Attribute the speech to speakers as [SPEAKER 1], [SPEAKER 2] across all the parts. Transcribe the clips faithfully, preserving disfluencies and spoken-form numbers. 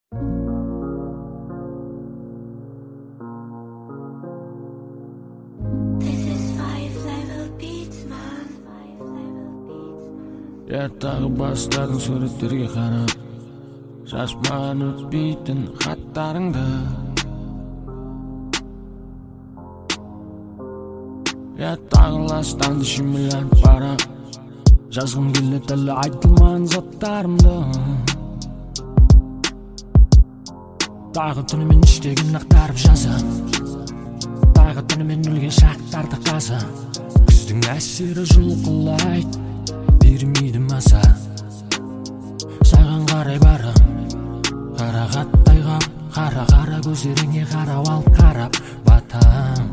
[SPEAKER 1] Яттағы бастардың суреттерге қарап шашпаған өтпейтін хаттарыңды Яттағы ластанды шимілянып бара жазғым келді тілі айтылмаған заттарымды Тағы түнімен іштеген ақтарып жазам Тағы түнімен өлген шақтарды қаза Күздің әсері жұлқылайды бермейді маса Саған қарай барам Қарағаттай қап Қара-қара көздеріңе қарап ал қарап батам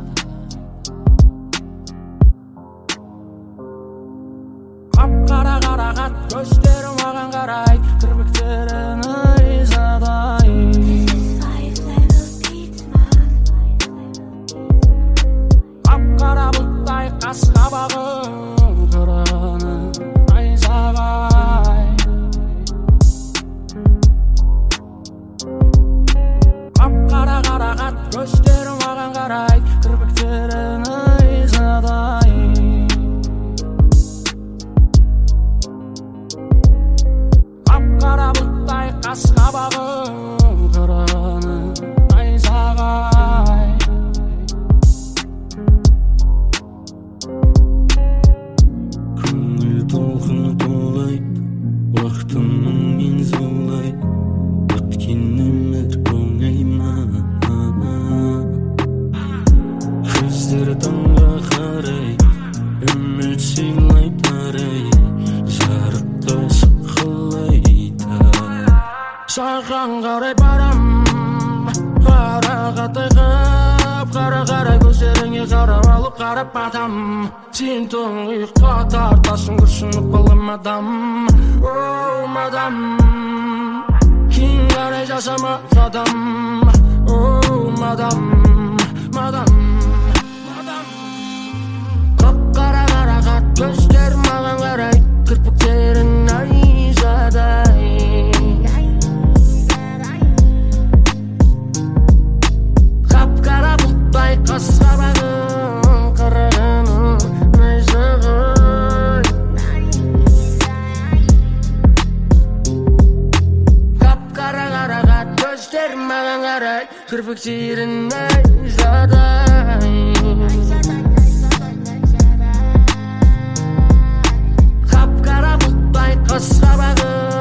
[SPEAKER 1] Қап-қара қарағат көздері маған қарай Кірпіктерін айзадай Қап-қара бұлттай қас-қабағым Көздері маған қарай кірпіктерін айзадай Қап-қара бұлттай қас-қабағым қыраны найзағай Көңіл толқыны толайды уақытымның мен зулайды өткен өмір оңайма Көздері таңға қарай үміт сыйлайды арай жарыққа шыққылайды Саған қарай барам қарағаттай қап қара-қарай көздеріңе қарап алып қарап батам Сен тұңғиыққа тартасың күрсініп қалым адам Оу мадам Кейін қарай жасама қадам Оу мадам мадам Қап-қара-қарағат көздер маған қарай кірпіктерін айзадай Қап-қара бұлттай қас-қабағым қырғыны найзағай Қап-қара-қарағат көздер маған қарай кірпіктерін айзадай Қап-қара бұлттай қас-қабағым